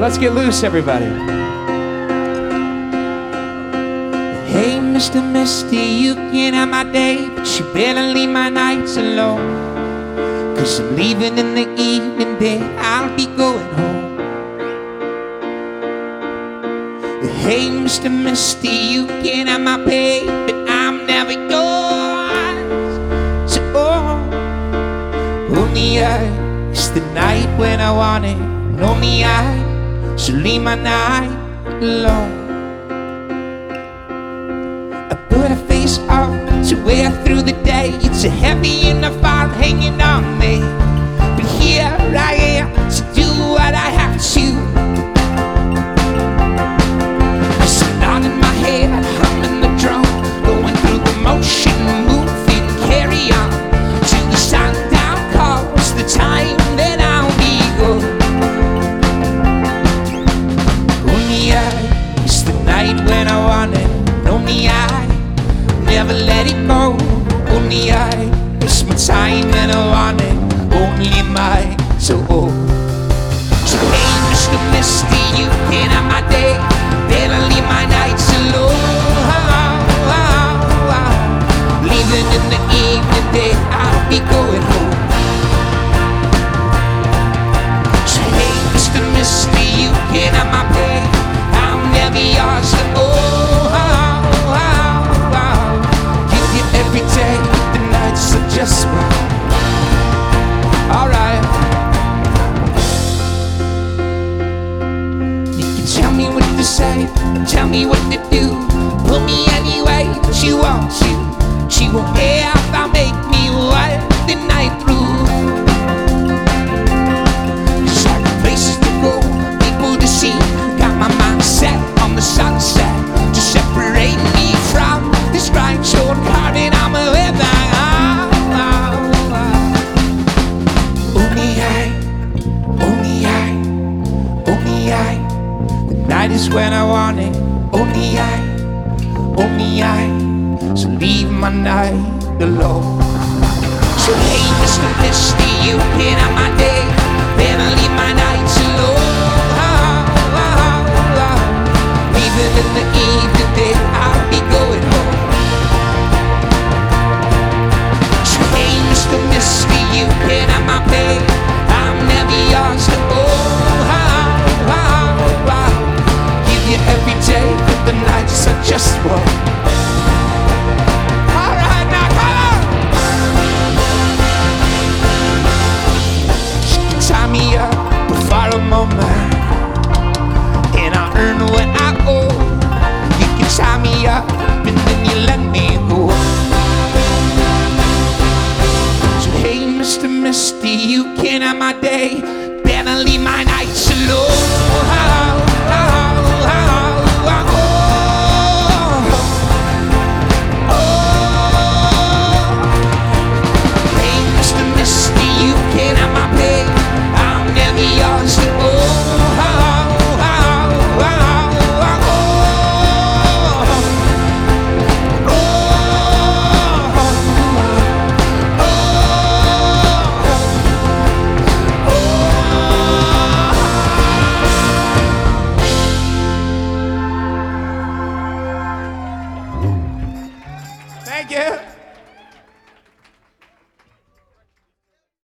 Let's get loose, everybody. Hey, Mr. Misty, you can have my day, but you better leave my nights alone. 'Cause I'm leaving in the evening, then I'll be going home. Hey, Mr. Misty, you can have my pay, but I'm never yours. So, only I, it's the night when I want it, and only I should leave my night alone. I put a face on to wear through the day. It's a heavy enough I'm hanging on me, but here I am to do what I have to. I'm nodding my head, humming the drum, going through the motion, moving, carry on till the sundown calls the time that I'll be gone. Only I, it's the night when I want it, and only I never let it go. Only I, it's my time and I want it, only mine. So so hey, Mr. Misty, you can have my day, better leave my nights alone. Leaving in the evening, day I'll be going home. So hey, Mr. Misty, you can have my pay, I'm never yours. So give you every day, the nights are just right. Alright. You can tell me what to say, tell me what to do, pull me any way that you want to. She won't ever make me wild the night through. There's like places to go, people to see. Got my mind set on the sunset to separate me from this grindstone car that I'm living. Only I, the night is when I want it. Only I, so leave my night alone. So hey, Mr. Misty, you can have my day, better leave my night